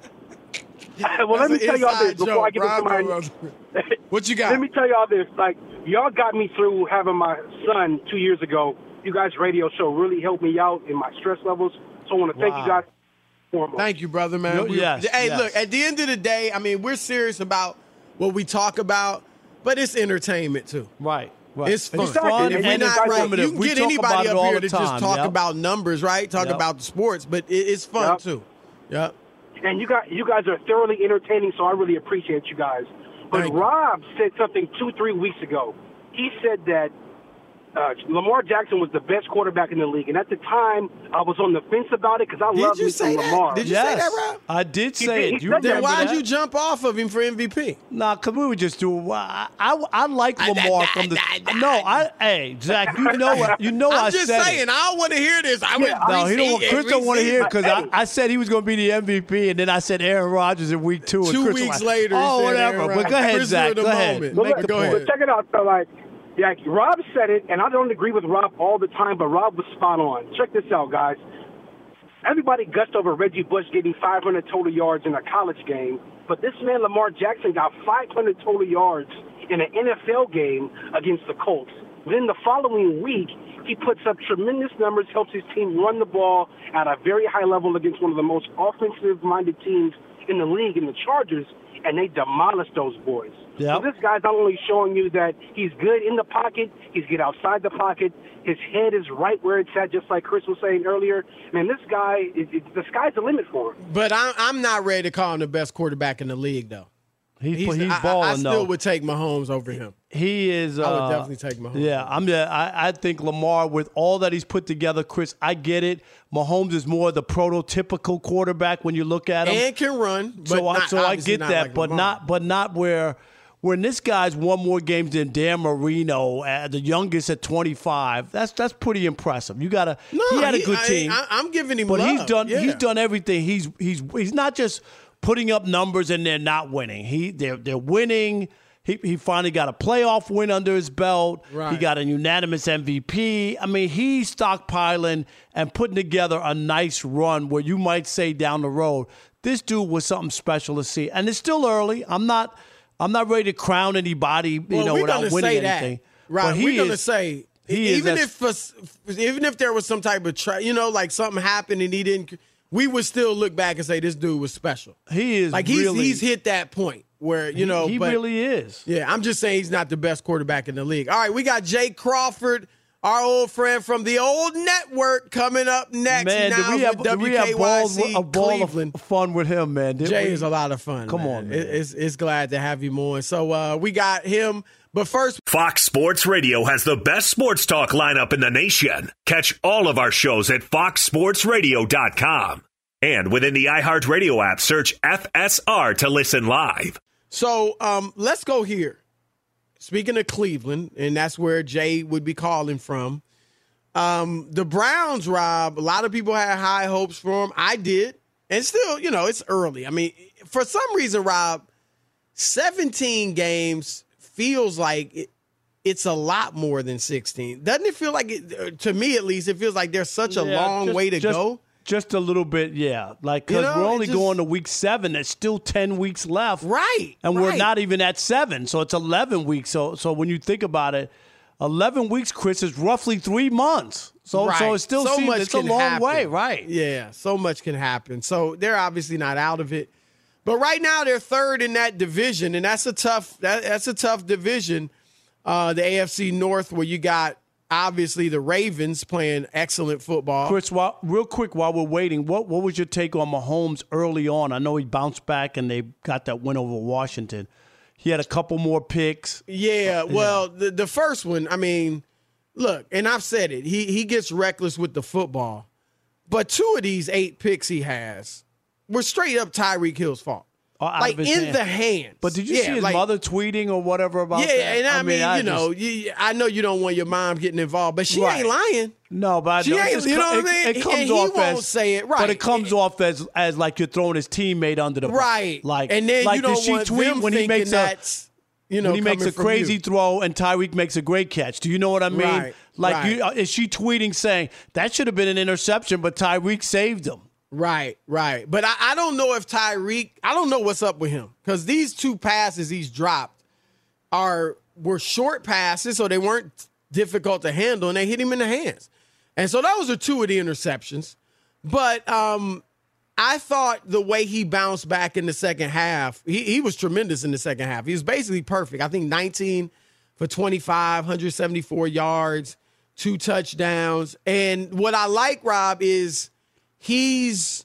well, let me That's tell an y'all this inside before joke. I get Rob, into Rob, my. What you got? Let me tell y'all this. Like, y'all got me through having my son two years ago. You guys' radio show really helped me out in my stress levels. So I want to thank Wow. you guys. Foremost. Thank you, brother, man. Yo- We- yes, hey, yes. look, at the end of the day, I mean, we're serious about what we talk about, but it's entertainment, too. Right. Right. It's fun. fun And if we're and not right, informative. you can We get talk anybody about it up all here the to just time, talk yep. about numbers, right? Talk Yep. about the sports, but it, it's fun, Yep. too. Yeah. And you got you guys are thoroughly entertaining, so I really appreciate you guys. But Thank you. Rob said something two, three weeks ago. He said that uh, Lamar Jackson was the best quarterback in the league, and at the time I was on the fence about it because I Did love you me say some that? Lamar. Did you yes, say that, Rob? I did He say did. it. He You said that. Then remember why'd that? you jump off of him for M V P? Nah, cause we were just doing. I I, I like Lamar from the. No, I. Hey, Zach, you know you know I I'm just said saying, it. I don't want to hear this. I would No, he don't. Want, Chris don't want to hear it because I, Hey. I said he was going to be the M V P, and then I said Aaron Rodgers in week two. And Two Chris was weeks like, later, he oh, said whatever. Aaron But go Rodgers. ahead, Chris Zach. of the Go ahead. moment. But Make look, the Go point. ahead. But check it out. So, like, yeah, Rob said it, and I don't agree with Rob all the time, but Rob was spot on. Check this out, guys. Everybody gushed over Reggie Bush getting five hundred total yards in a college game, but this man, Lamar Jackson, got five hundred total yards in an N F L game against the Colts. Then the following week, he puts up tremendous numbers, helps his team run the ball at a very high level against one of the most offensive-minded teams in the league, in the Chargers, and they demolished those boys. Yep. So this guy's not only showing you that he's good in the pocket, he's good outside the pocket. His head is right where it's at, just like Chris was saying earlier. Man, this guy, it, it, the sky's the limit for him. But I'm, I'm not ready to call him the best quarterback in the league, though. He's, he's, he's he's balling, I, I still though. would take Mahomes over him. He is. Uh, I would definitely take Mahomes. Yeah, I'm. The, I, I think Lamar, with all that he's put together, Chris, I get it. Mahomes is more the prototypical quarterback when you look at him, and can run. But so, not, I, so I get not that, like but Lamar. not, but not where. When this guy's won more games than Dan Marino, uh, the youngest at twenty-five, that's that's pretty impressive. You gotta. No, he had he, a good I, team. I, I'm giving him, but love. he's done. Yeah. He's done everything. He's he's he's not just putting up numbers and they're not winning. He they're they're winning. He he finally got a playoff win under his belt. Right. He got a unanimous M V P. I mean, he's stockpiling and putting together a nice run where you might say down the road, this dude was something special to see. And it's still early. I'm not I'm not ready to crown anybody, you well, know, we're without gonna winning say anything. That. Right. But he we're going to is- say he even is if uh, even if there was some type of tra- you know, like something happened and he didn't, we would still look back and say this dude was special. He is like he's really, he's hit that point where you he, know he but, really is. Yeah, I'm just saying he's not the best quarterback in the league. All right, we got Jay Crawford, our old friend from the old network, coming up next. Man, now did we have, with did we have balls, W K Y C a ball Cleveland. of fun with him, man? Did Jay we? is a lot of fun. Come man. on, man. It- It's, it's glad to have him on. So uh, we got him. But first, Fox Sports Radio has the best sports talk lineup in the nation. Catch all of our shows at fox sports radio dot com. And within the iHeartRadio app, search F S R to listen live. So um, let's go here. Speaking of Cleveland, and that's where Jay would be calling from. Um, the Browns, Rob, a lot of people had high hopes for them. I did. And still, you know, it's early. I mean, for some reason, Rob, seventeen games feels like it, it's a lot more than sixteen. Doesn't it feel like it, to me at least, it feels like there's such a Yeah, long just- way to just, go? Just a little bit, yeah. Like, because You know, we're it only just- going to week seven. There's still ten weeks left. Right. And we're right. not even at seven. So it's eleven weeks. So so when you think about it, eleven weeks, Chris, is roughly three months. So Right. so it still So seems much it's a can long happen. way, right? Yeah, so much can happen. So they're obviously not out of it. But right now they're third in that division, and that's a tough that, that's a tough division. Uh, the A F C North, where you got obviously the Ravens playing excellent football. Chris, while, real quick while we're waiting, what what was your take on Mahomes early on? I know he bounced back and they got that win over Washington. He had a couple more picks. Yeah, well, the the first one, I mean, look, and I've said it, he he gets reckless with the football, but two of these eight picks he has were straight up Tyreek Hill's fault. Uh, out like of his in hand. the hands. But did you Yeah, see his like- mother tweeting or whatever about Yeah, that? and I, mean, I you know, just- you, I know you don't want your mom getting involved, but she Right. ain't lying. No, but I She know, it ain't- just you know co- what I mean? It, it comes And he off won't as say it, but right. it comes off as as like you're throwing his teammate under the bus. Right. Like, And then like you don't did she want tweet them when he thinking makes a that's, you know, when he makes coming a from crazy you. throw and Tyreek makes a great catch? Do you know what I mean? Right, Like, right. You, uh, is she tweeting saying that should have been an interception, but Tyreek saved him? Right, right. But I, I don't know if Tyreek, I don't know what's up with him because these two passes he's dropped are were short passes, so they weren't difficult to handle, and they hit him in the hands. And so those are two of the interceptions. But um, I thought the way he bounced back in the second half, he, he was tremendous in the second half. He was basically perfect. I think nineteen for twenty-five, one hundred seventy-four yards, two touchdowns. And what I like, Rob, is he's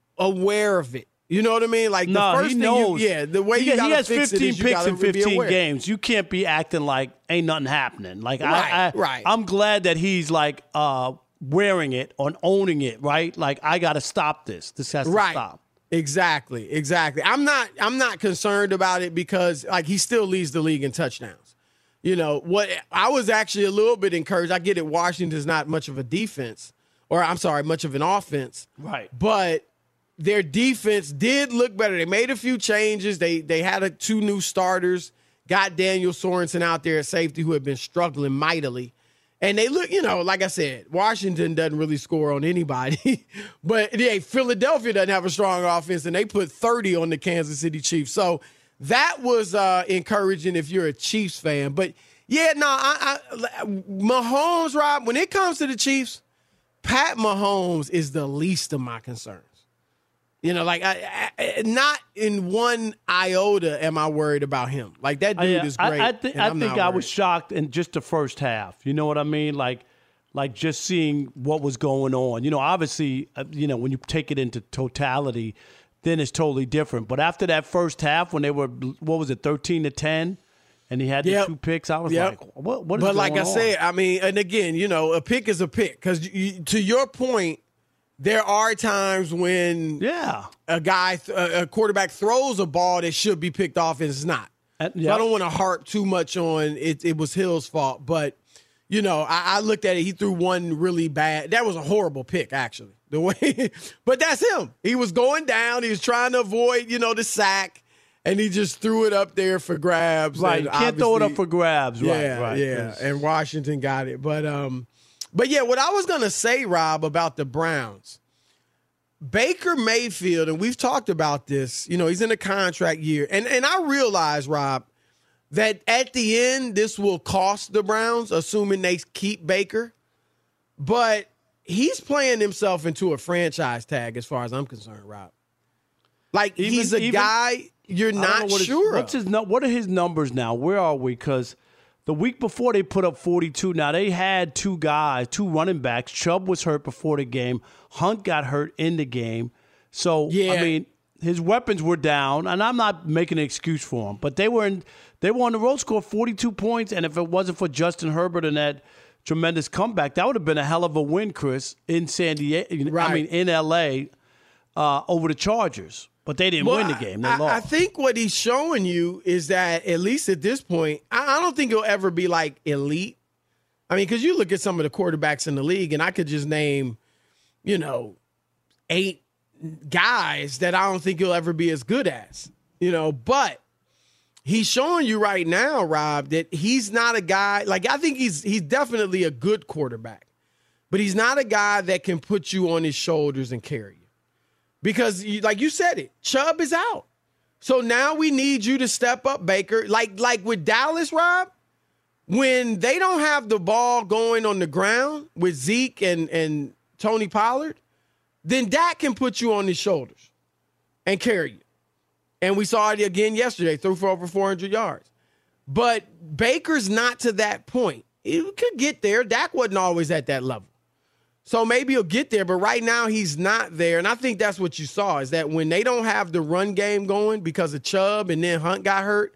aware of it. You know what I mean? Like the No, first he thing knows. you, yeah, the way he, you he gotta has fix fifteen it is you picks gotta in be fifteen aware. games. You can't be acting like ain't nothing happening. Like Right, I, I, right. I'm glad that he's like uh, wearing it on owning it. Right? Like I got to stop this. This has to Right. stop. Exactly, exactly. I'm not I'm not concerned about it because like he still leads the league in touchdowns. You know, what I was actually a little bit encouraged. I get it, Washington's not much of a defense, or I'm sorry, much of an offense. Right. But their defense did look better. They made a few changes. They they had a, two new starters, got Daniel Sorensen out there at safety who had been struggling mightily. And they look, you know, like I said, Washington doesn't really score on anybody. But yeah, Philadelphia doesn't have a strong offense, and they put thirty on the Kansas City Chiefs. So that was uh, encouraging if you're a Chiefs fan. But yeah, no, I, I, Mahomes, Rob, when it comes to the Chiefs, Pat Mahomes is the least of my concerns. You know, like I, I, not in one iota am I worried about him. Like that dude I, is great. I, I, th- I think I was shocked in just the first half. You know what I mean? Like, like just seeing what was going on. You know, obviously, uh, you know, when you take it into totality, then it's totally different. But after that first half, when they were, what was it, thirteen to ten, and he had the Yep. two picks, I was Yep. like, what? What is but going like I on? said, I mean, and again, you know, a pick is a pick because to your point. There are times when yeah. a guy, a quarterback throws a ball that should be picked off and it's not. Uh, So I don't want to harp too much on it. It was Hill's fault, but you know, I, I looked at it. He threw one really bad. That was a horrible pick, actually. The way, but that's him. He was going down. He was trying to avoid, you know, the sack, and he just threw it up there for grabs. Right, and you can't throw it up obviously- for grabs. Right, yeah, right. yeah. And Washington got it, but um. But, yeah, what I was going to say, Rob, about the Browns, Baker Mayfield, and we've talked about this, you know, he's in a contract year. And, and I realize, Rob, that at the end, this will cost the Browns, assuming they keep Baker. But he's playing himself into a franchise tag as far as I'm concerned, Rob. Like, Even- he's a even- guy you're I don't not know what his- sure What's of. his, nu- what are his numbers now? Where are we? Because the week before they put up forty-two. Now they had two guys, two running backs. Chubb was hurt before the game. Hunt got hurt in the game. So Yeah. I mean, his weapons were down, and I'm not making an excuse for him, but they were in. They were on the road, scored forty-two points, and if it wasn't for Justin Herbert and that tremendous comeback, that would have been a hell of a win, Chris, in San Diego. Right. I mean, in L A uh, over the Chargers. But they didn't Well, win the game. They I, lost. I think what he's showing you is that, at least at this point, I, I don't think he'll ever be like elite. I mean, because you look at some of the quarterbacks in the league, and I could just name, you know, eight guys that I don't think he'll ever be as good as, you know, but he's showing you right now, Rob, that he's not a guy, like I think he's he's definitely a good quarterback, but he's not a guy that can put you on his shoulders and carry you. Because, you, like you said it, Chubb is out. So now we need you to step up, Baker. Like like with Dallas, Rob, when they don't have the ball going on the ground with Zeke and, and Tony Pollard, then Dak can put you on his shoulders and carry you. And we saw it again yesterday, threw for over four hundred yards. But Baker's not to that point. He could get there. Dak wasn't always at that level. So maybe he'll get there, but right now he's not there. And I think that's what you saw, is that when they don't have the run game going because of Chubb and then Hunt got hurt,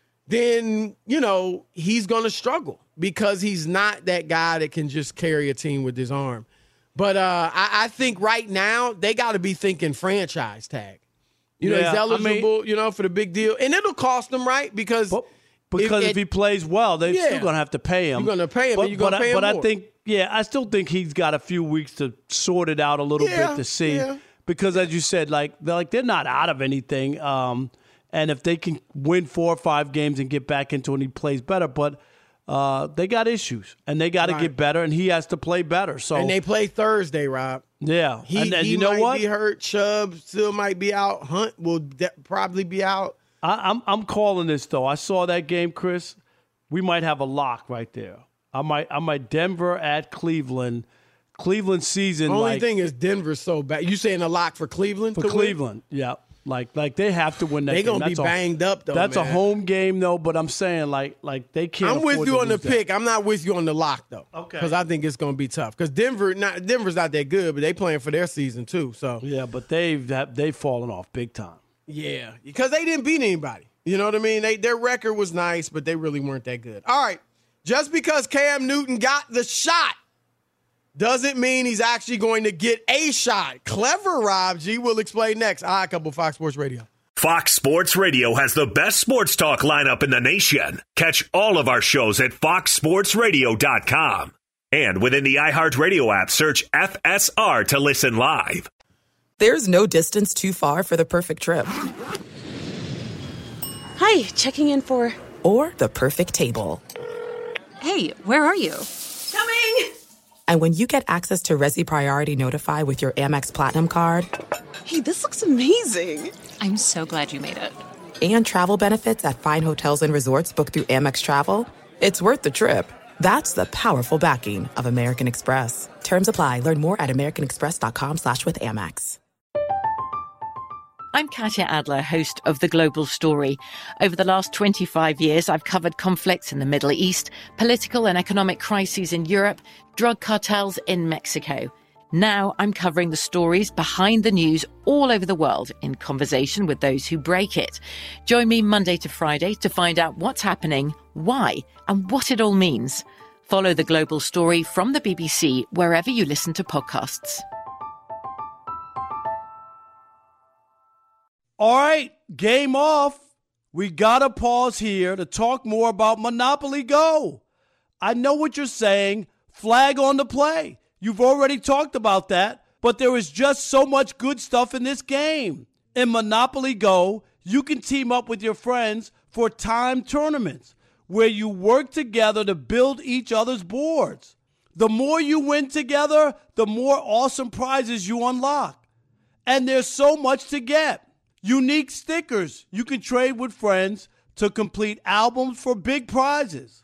then, you know, he's going to struggle because he's not that guy that can just carry a team with his arm. But uh, I, I think right now they got to be thinking franchise tag. You know, Yeah, he's I eligible, you know, for the big deal. And it'll cost them, right? Because Because if, it- he plays well, they're Yeah. still going to have to pay him. You're gonna pay him, But, and you're gonna but pay I, him But I more. think, yeah, I still think he's got a few weeks to sort it out a little Yeah, bit to see. yeah. Because as you said, like they're like they're not out of anything. Um, and if they can win four or five games and get back into it, and he plays better. But uh, they got issues, and they got to Right. get better, and he has to play better. So and they play Thursday, Rob. yeah, He, and, and he you know might what? be hurt. Chubb still might be out. Hunt will de- probably be out. I, I'm I'm calling this though. I saw that game, Chris. We might have a lock right there. I might I might Denver at Cleveland. Cleveland season. Only like, thing is Denver's so bad. You saying a lock for Cleveland? for to win? Cleveland. Yeah, like like they have to win that. They game. gonna be That's a- banged up though. That's a man. home game though. But I'm saying like like they can't. I'm with afford you to on the lose that. pick. I'm not with you on the lock though. Okay. Because I think it's gonna be tough. Because Denver, not Denver's not that good, but they playing for their season too. So Yeah, but they've have- they've fallen off big time. yeah, because they didn't beat anybody. You know what I mean? They their record was nice, but they really weren't that good. All right, just because Cam Newton got the shot doesn't mean he's actually going to get a shot. Clever Rob G will explain next. All right, couple Fox Sports Radio. Fox Sports Radio has the best sports talk lineup in the nation. Catch all of our shows at fox sports radio dot com. And within the iHeartRadio app, search F S R to listen live. There's no distance too far for the perfect trip. Hi, checking in for... Or the perfect table. Hey, where are you? Coming! And when you get access to Resi Priority Notify with your Amex Platinum card... Hey, this looks amazing. I'm so glad you made it. And travel benefits at fine hotels and resorts booked through Amex Travel, it's worth the trip. That's the powerful backing of American Express. Terms apply. Learn more at americanexpress.com slash with Amex. I'm Katya Adler, host of The Global Story. Over the last twenty-five years, I've covered conflicts in the Middle East, political and economic crises in Europe, drug cartels in Mexico. Now I'm covering the stories behind the news all over the world in conversation with those who break it. Join me Monday to Friday to find out what's happening, why, and what it all means. Follow The Global Story from the B B C wherever you listen to podcasts. All right, game off. We got to pause here to talk more about Monopoly Go. I know what you're saying. Flag on the play. You've already talked about that, but there is just so much good stuff in this game. In Monopoly Go, you can team up with your friends for timed tournaments where you work together to build each other's boards. The more you win together, the more awesome prizes you unlock. And there's so much to get. Unique stickers you can trade with friends to complete albums for big prizes.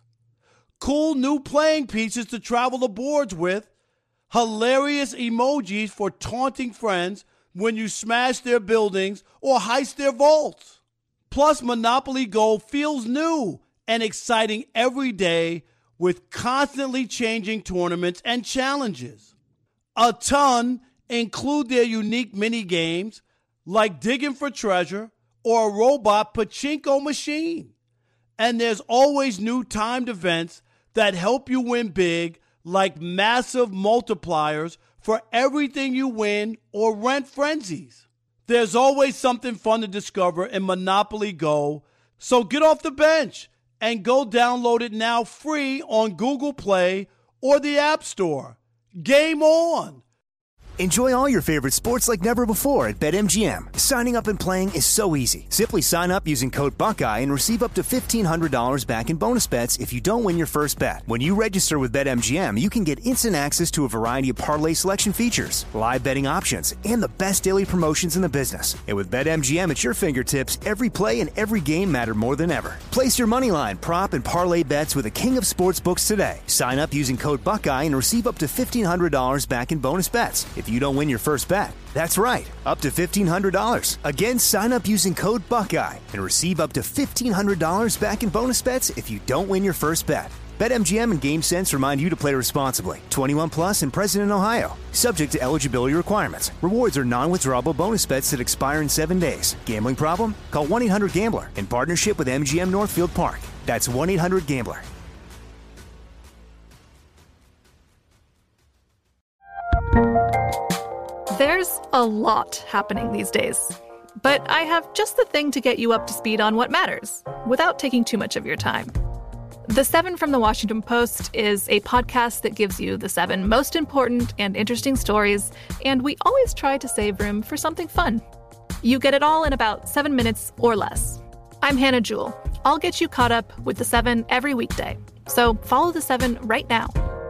Cool new playing pieces to travel the boards with. Hilarious emojis for taunting friends when you smash their buildings or heist their vaults. Plus, Monopoly Go feels new and exciting every day with constantly changing tournaments and challenges. A ton include their unique mini games like digging for treasure or a robot pachinko machine. And there's always new timed events that help you win big, like massive multipliers for everything you win or rent frenzies. There's always something fun to discover in Monopoly Go, so get off the bench and go download it now free on Google Play or the App Store. Game on! Enjoy all your favorite sports like never before at BetMGM. Signing up and playing is so easy. Simply sign up using code Buckeye and receive up to fifteen hundred dollars back in bonus bets if you don't win your first bet. When you register with BetMGM, you can get instant access to a variety of parlay selection features, live betting options, and the best daily promotions in the business. And with BetMGM at your fingertips, every play and every game matter more than ever. Place your moneyline, prop, and parlay bets with the king of sportsbooks today. Sign up using code Buckeye and receive up to fifteen hundred dollars back in bonus bets if you don't win your first bet. That's right, up to fifteen hundred dollars. Again, sign up using code Buckeye and receive up to fifteen hundred dollars back in bonus bets if you don't win your first bet. BetMGM and GameSense remind you to play responsibly. twenty-one plus and present in Ohio. Subject to eligibility requirements. Rewards are non-withdrawable bonus bets that expire in seven days. Gambling problem? Call one eight hundred gambler in partnership with M G M Northfield Park. That's one eight hundred gambler. There's a lot happening these days, but I have just the thing to get you up to speed on what matters without taking too much of your time. The Seven from the Washington Post is a podcast that gives you the seven most important and interesting stories, and we always try to save room for something fun. You get it all in about seven minutes or less. I'm Hannah Jewell. I'll get you caught up with the seven every weekday, so follow the seven right now.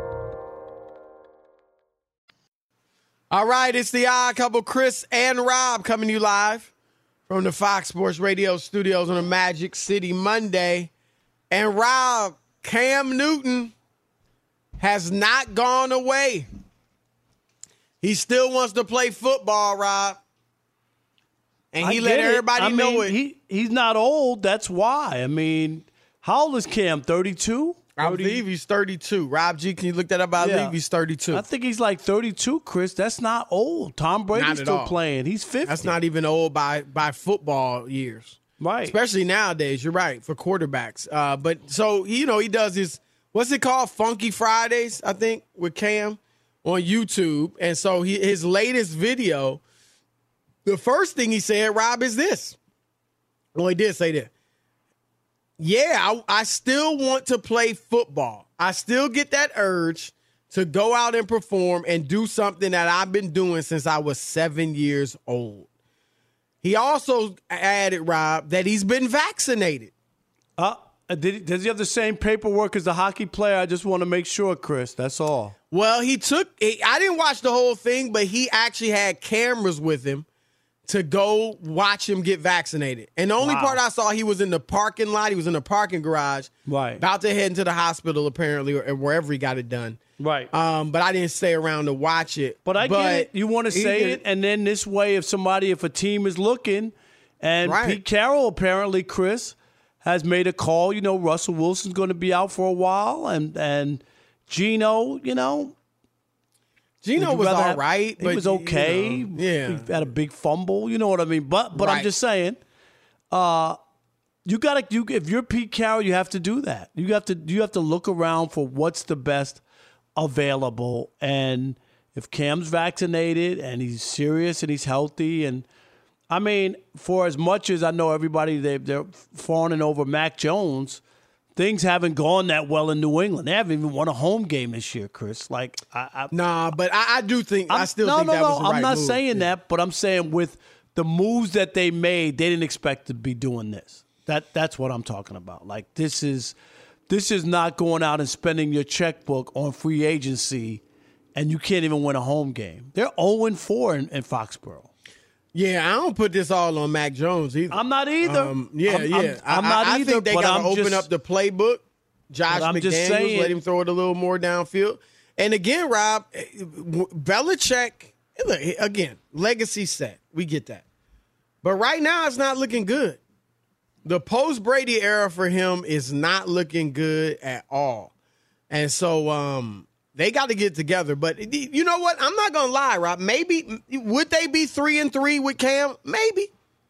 All right, it's the Odd Couple, Chris and Rob, coming to you live from the Fox Sports Radio studios on a Magic City Monday. And Rob, Cam Newton has not gone away. He still wants to play football, Rob. And he I let get it. everybody I know mean, it. He, he's not old, that's why. I mean, how old is Cam, thirty-two? I believe he's thirty-two. Rob G, can you look that up? I Yeah. believe he's thirty-two. I think he's like thirty-two, Chris. That's not old. Tom Brady's Not at still all. playing. He's fifty. That's not even old by by football years. Right. Especially nowadays, you're right, for quarterbacks. Uh, but so, you know, he does his, what's it called? Funky Fridays, I think, with Cam on YouTube. And so he, his latest video, the first thing he said, Rob, is this. Well, he did say that. Yeah, I, I still want to play football. I still get that urge to go out and perform and do something that I've been doing since I was seven years old. He also added, Rob, that he's been vaccinated. Uh, did he, does he have the same paperwork as the hockey player? I just want to make sure, Chris. That's all. Well, he took – I didn't watch the whole thing, but he actually had cameras with him to go watch him get vaccinated. And the only Wow. part I saw, he was in the parking lot. He was in the parking garage. Right. About to head into the hospital, apparently, or wherever he got it done. Right. Um, but I didn't stay around to watch it. But I get it. You want to he say did- it, and then this way, if somebody, if a team is looking, and Right. Pete Carroll apparently, Chris, has made a call. You know, Russell Wilson's going to be out for a while, and and Geno, you know, Geno would you was rather all have- right. He but, was you okay. know, yeah. He had a big fumble. You know what I mean? But but I'm Right. just saying, uh, you got to you if you're Pete Carroll, you have to do that. You have to you have to look around for what's the best available, and if Cam's vaccinated and he's serious and he's healthy, and I mean, for as much as I know everybody they they're fawning over Mac Jones, things haven't gone that well in New England. They haven't even won a home game this year, Chris. Like, I, I Nah, but I, I do think I'm, I still no, think no, that no. was the right I'm not move. saying that, but I'm saying with the moves that they made, they didn't expect to be doing this. That that's what I'm talking about. Like, this is this is not going out and spending your checkbook on free agency, and you can't even win a home game. They're oh and four in, in Foxborough. Yeah, I don't put this all on Mac Jones either. I'm not either. Um, yeah, I'm- yeah. I'm- I'm I, not I either, think they but got I'm to open just- up the playbook. Josh But I'm just McDaniels, saying- let him throw it a little more downfield. And again, Rob, eh, Belichick, look, again, legacy set. We get that. But right now, it's not looking good. The post-Brady era for him is not looking good at all. And so um, they got to get together. But you know what? I'm not going to lie, Rob. Maybe, would they be three and three with Cam? Maybe.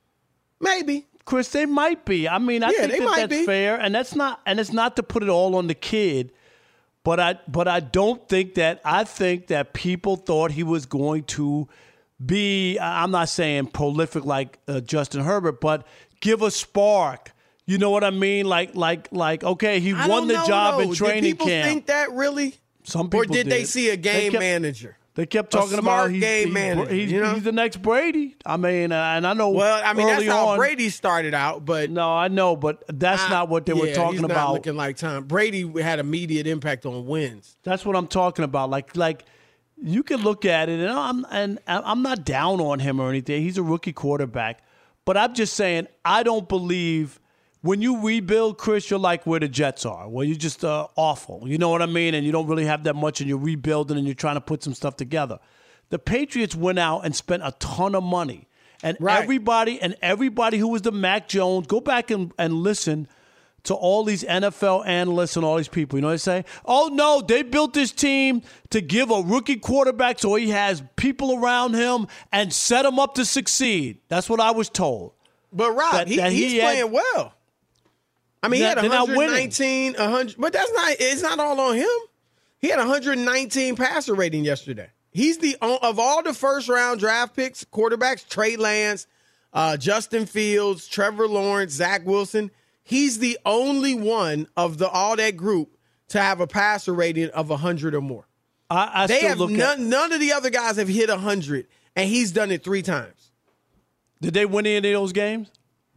Maybe. Chris, they might be. I mean, I Yeah, think they that might that's be. fair, and that's not, and it's not to put it all on the kid, but I, but I don't think that. I think that people thought he was going to be. I'm not saying prolific like uh, Justin Herbert, but give a spark. You know what I mean? Like, like, like. Okay, he I won don't the know, job though. in training Did people camp. think that really? Some people Or did they see a game kept- manager? They kept A talking smart about he's, game he's, manager, he's, you know? he's the next Brady. I mean, uh, and I know. Well, I mean, that's early how on- Brady started out, but No, I know, but that's I- not what they were yeah, talking he's not about. looking like Tom Brady had immediate impact on wins. That's what I'm talking about. Like, like you can look at it, and I'm and I'm not down on him or anything. He's a rookie quarterback, but I'm just saying I don't believe when you rebuild, Chris. You're like where the Jets are, where you're just uh, awful. You know what I mean? And you don't really have that much, and you're rebuilding, and you're trying to put some stuff together. The Patriots went out and spent a ton of money, and Right. everybody and everybody who was the Mac Jones. Go back and, and listen to all these N F L analysts and all these people. You know what they say? Oh, no, they built this team to give a rookie quarterback so he has people around him and set him up to succeed. That's what I was told. But Rob, That- he, that he's he had- playing well. I mean, They're- he they're had not winning. one nineteen, one hundred, but that's not. It's not all on him. He had one hundred nineteen passer rating yesterday. He's the of all the first round draft picks, quarterbacks, Trey Lance, uh, Justin Fields, Trevor Lawrence, Zach Wilson. He's the only one of the all that group to have a passer rating of one hundred or more. I, I they still have look none, at. none of the other guys have hit one hundred, and he's done it three times. Did they win any of those games?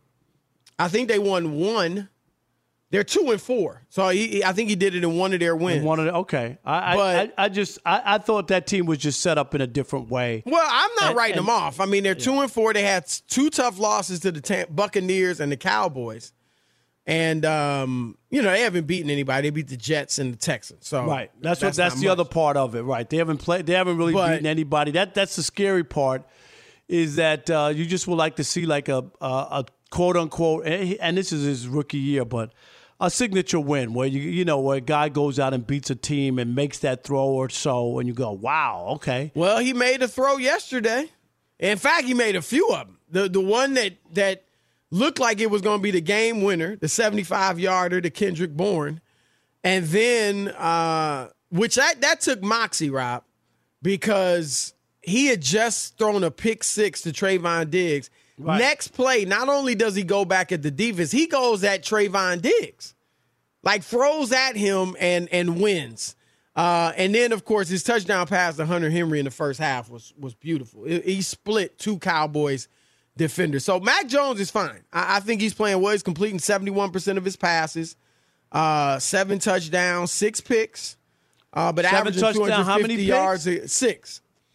I think they won one. They're two and four, so he, I think he did it in one of their wins. One of the, okay, I, But- I, I just I, I thought that team was just set up in a different way. Well, I'm not And- writing and- them off. I mean, they're two and four. They had two tough losses to the Tam- Buccaneers and the Cowboys, and um, you know they haven't beaten anybody. They beat the Jets and the Texans. So Right. That's, what. That's not the much. other part of it. Right. They haven't played. They haven't really But- beaten anybody. That that's the scary part. Is that uh, you just would like to see like a a, a quote unquote, and he- and this is his rookie year, but a signature win where you you know where a guy goes out and beats a team and makes that throw or so, and you go, wow, okay. Well, he made a throw yesterday. In fact, he made a few of them. The the one that that looked like it was going to be the game winner, the seventy-five yarder to Kendrick Bourne, and then uh, which that that took moxie, Rob, because he had just thrown a pick six to Trayvon Diggs. Right. Next play, not only does he go back at the defense, he goes at Trayvon Diggs, like throws at him and and wins. Uh, and then, of course, his touchdown pass to Hunter Henry in the first half was was beautiful. It- he split two Cowboys defenders. So Mac Jones is fine. I, I think he's playing well. He's completing seventy-one percent of his passes, uh, seven touchdowns, six picks, uh, but Seven averaging touchdowns, two hundred fifty how many picks? yards, a- six.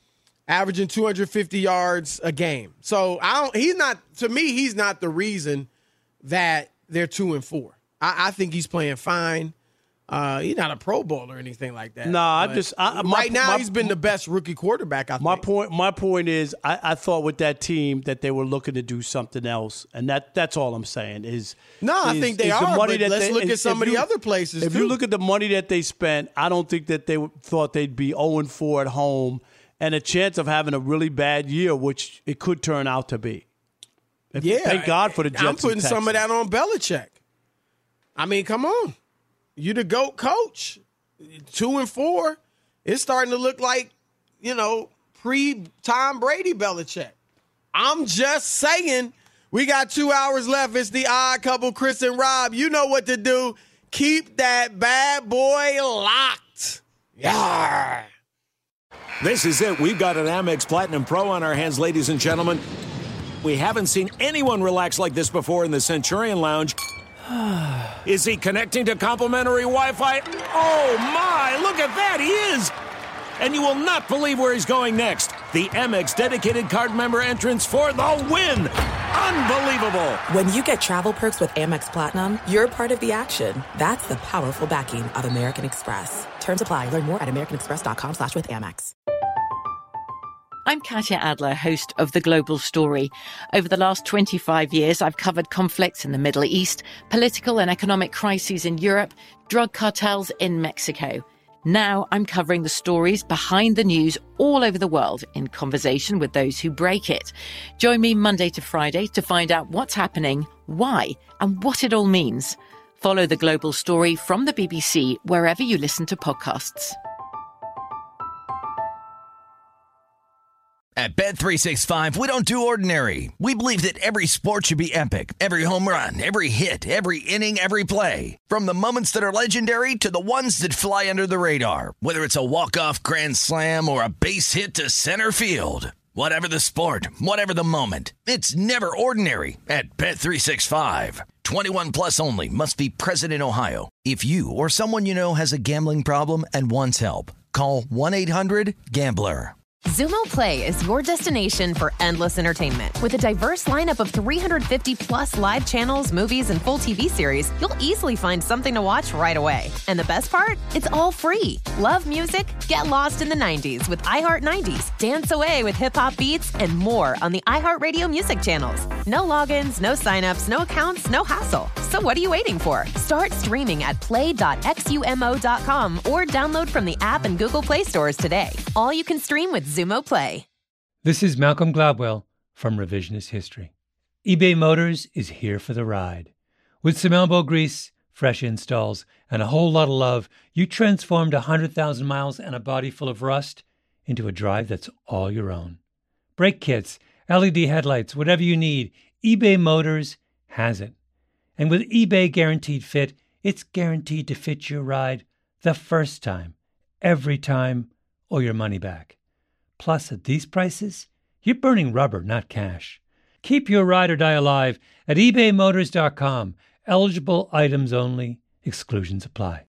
averaging two hundred fifty yards a game. So I don't. He's not. To me, he's not the reason that they're two and four. I, I think he's playing fine. Uh, he's not a Pro Bowl or anything like that. No, nah, I just I, my, right now my, he's been the best rookie quarterback. I think. My point. My point is, I, I thought with that team that they were looking to do something else, and that that's all I'm saying is. No, is, I think they is are. The money but that let's they, look at some of you, the other places. If too. you look at the money that they spent, I don't think that they thought they'd be oh and four at home, and a chance of having a really bad year, which it could turn out to be. If, yeah, thank God for the Jets. I'm putting some of that on Belichick. I mean, come on. You the GOAT coach. Two and four. It's starting to look like, you know, pre-Tom Brady Belichick. I'm just saying. We got two hours left. It's the Odd Couple, Chris and Rob. You know what to do. Keep that bad boy locked. Yeah. This is it. We've got an Amex Platinum Pro on our hands, ladies and gentlemen. We haven't seen anyone relax like this before in the Centurion Lounge. Is he connecting to complimentary Wi-Fi? Oh, my. Look at that. He is. And you will not believe where he's going next. The Amex dedicated card member entrance for the win. Unbelievable. When you get travel perks with Amex Platinum, you're part of the action. That's the powerful backing of American Express. Terms apply. Learn more at americanexpress.com slash with Amex. I'm Katya Adler, host of The Global Story. Over the last twenty-five years, I've covered conflicts in the Middle East, political and economic crises in Europe, drug cartels in Mexico. Now I'm covering the stories behind the news all over the world in conversation with those who break it. Join me Monday to Friday to find out what's happening, why, and what it all means. Follow The Global Story from the B B C wherever you listen to podcasts. At Bet three sixty-five, we don't do ordinary. We believe that every sport should be epic. Every home run, every hit, every inning, every play. From the moments that are legendary to the ones that fly under the radar. Whether it's a walk-off grand slam or a base hit to center field. Whatever the sport, whatever the moment. It's never ordinary at Bet three sixty-five. twenty-one plus only. Must be present in Ohio. If you or someone you know has a gambling problem and wants help, call one eight hundred gambler. Xumo Play is your destination for endless entertainment. With a diverse lineup of three hundred fifty plus live channels, movies, and full T V series, you'll easily find something to watch right away. And the best part? It's all free. Love music? Get lost in the nineties with iHeart nineties. Dance away with hip-hop beats and more on the iHeartRadio music channels. No logins, no signups, no accounts, no hassle. So what are you waiting for? Start streaming at play dot xumo dot com or download from the app and Google Play stores today. All you can stream with Xumo Play. This is Malcolm Gladwell from Revisionist History. eBay Motors is here for the ride. With some elbow grease, fresh installs, and a whole lot of love, you transformed one hundred thousand miles and a body full of rust into a drive that's all your own. Brake kits, L E D headlights, whatever you need, eBay Motors has it. And with eBay Guaranteed Fit, it's guaranteed to fit your ride the first time, every time, or your money back. Plus, at these prices, you're burning rubber, not cash. Keep your ride or die alive at ebay motors dot com. Eligible items only. Exclusions apply.